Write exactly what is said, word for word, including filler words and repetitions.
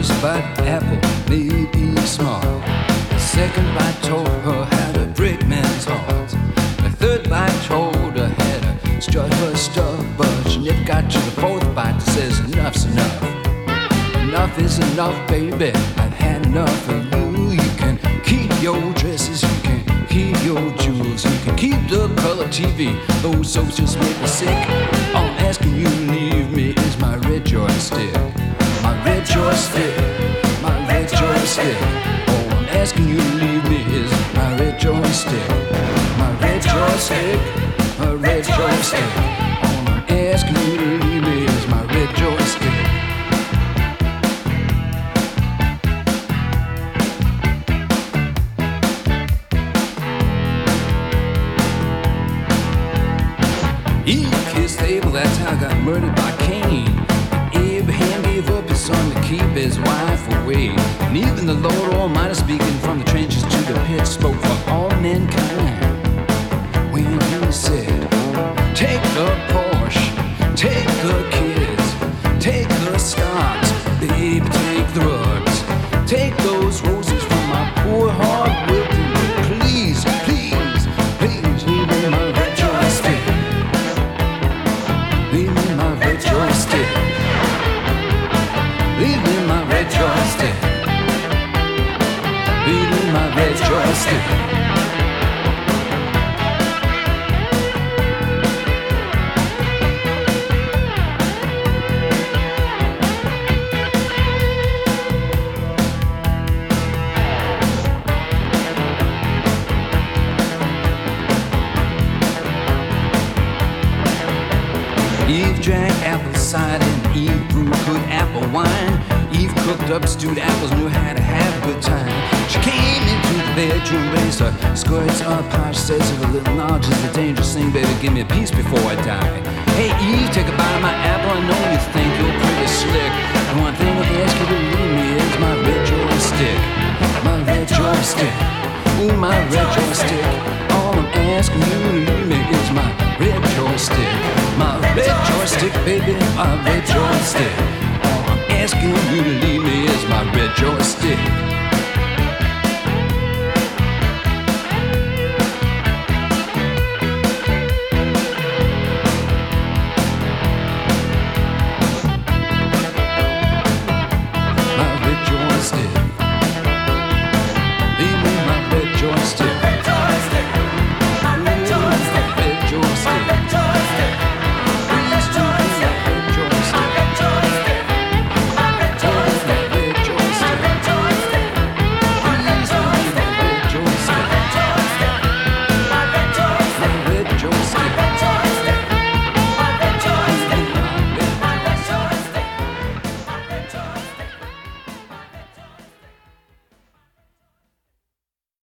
first bite of apple made Eve smart. The second bite told her how to break men's hearts. The third bite told her how to strut her stuff, but she never got to the fourth bite that says enough's enough. Enough is enough, baby. I've had enough of you. You can keep your dresses, you can keep your jewels, you can keep the color T V. Those soaps just make me sick. All I'm asking you to leave me is my red joystick. My red joystick, my red joystick. All I'm asking you to leave me is my red joystick. My red joystick, my red joystick. All I'm asking you to leave me is my red joystick. Eve kissed Abel, that's how I got murdered by Cain. Abraham gave up his son to keep his wife away. And even the Lord Almighty, speaking from the trenches to the pit, spoke for all mankind when he said, take the Porsche, take the kids, take the stocks, baby, take the rugs, take those roses from my poor heart with you. Please, please, please leave me my red joystick. Leave me my red joystick. Leave me my red joystick. Leave me my red joystick. Eve drank apple cider and Eve brewed good apple wine. Eve cooked up stewed apples, knew how to have a good time. She came into the bedroom, raised her skirts up high. She says, if a little knowledge is a dangerous thing, baby, give me a piece before I die. Hey Eve, take a bite of my apple, I know you think you're pretty slick. And one thing I'll ask you to leave me is my red joystick. My red joystick. Ooh, my red joystick. All I'm asking you to leave me is my red joystick. My red joystick, baby, my red joystick. All I'm asking you to